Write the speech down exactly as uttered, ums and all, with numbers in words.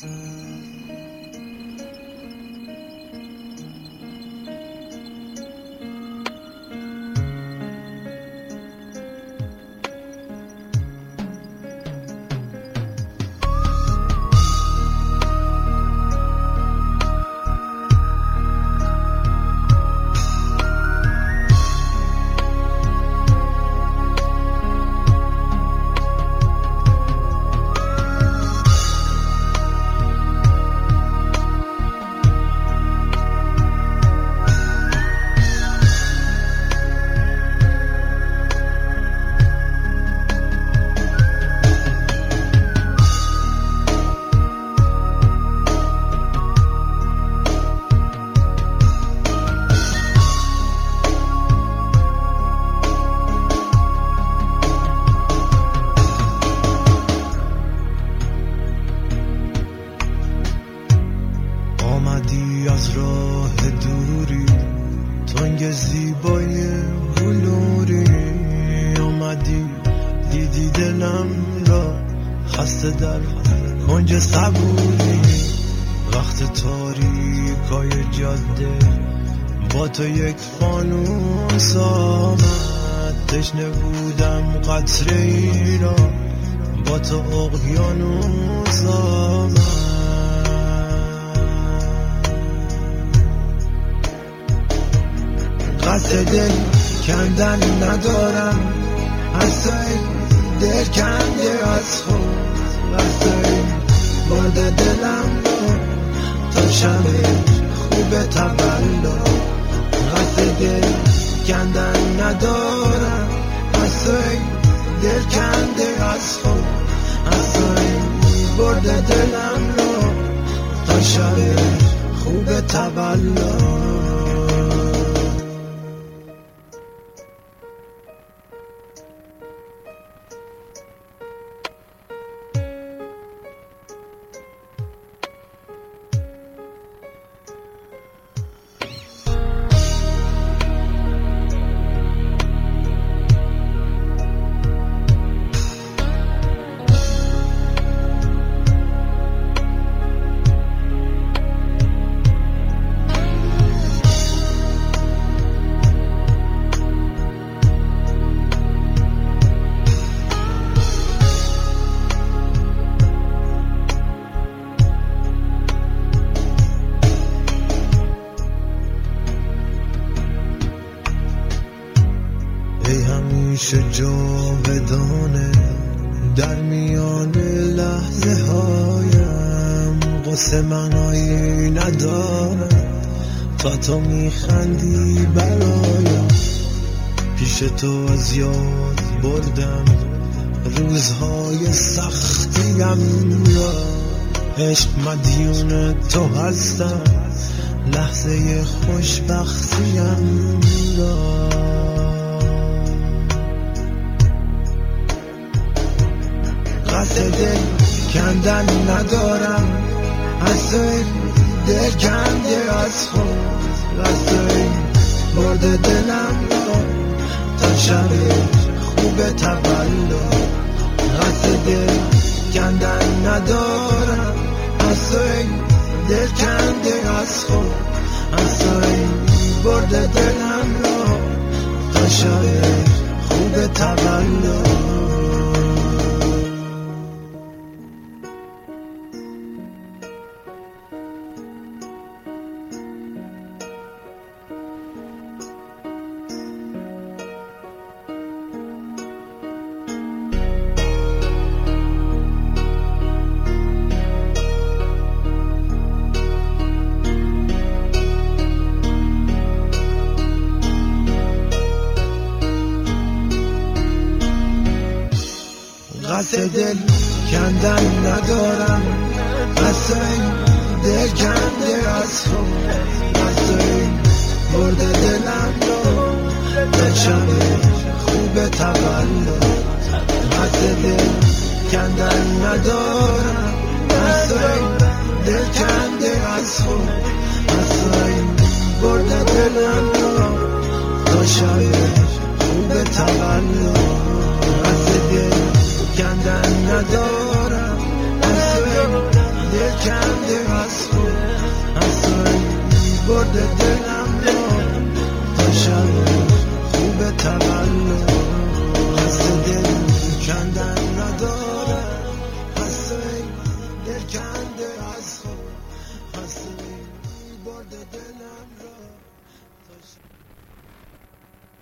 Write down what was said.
از راه دوری تنگ زیبای بلوری اومدی دیدی دلم را خسته در کنج صبوری وقت تاریکای جاده با تو یک فانوس آمد تشنه بودم قطره ای را با تو اقیانوس آمد قصد دل کندن ندارم هستای دل کنده از خود وقتای برده دلم رو تا شب خوب تولد قصد دل کندن ندارم هستای دل کنده از خود هستای برده دلم رو تا شب خوب تولد همیشه جاودانه در میان لحظه هایم قصه معنایی ندارم تا تو میخندی برایم پیش تو از یاد بردم روزهای سختیم را عشق مدیون تو هستم لحظه خوشبختیم را قصد دل کندن ندارم هستای دل کنده از خود رستای برده دلم را تا شب خوب تولد قصد دل کندن ندارم هستای دل کنده از خود هستای برده دلم را تا شب خوب تولد قصد دل کندن ندارم قصد دل کنده از خود قصد برده دلم رو تا شب خوب تولد قصد دل کندن ندارم قصد دل کنده از خود قصد برده دلم رو تا شب خوب تولد قصد دل کندن ندارم اصلا دل برده دلم رو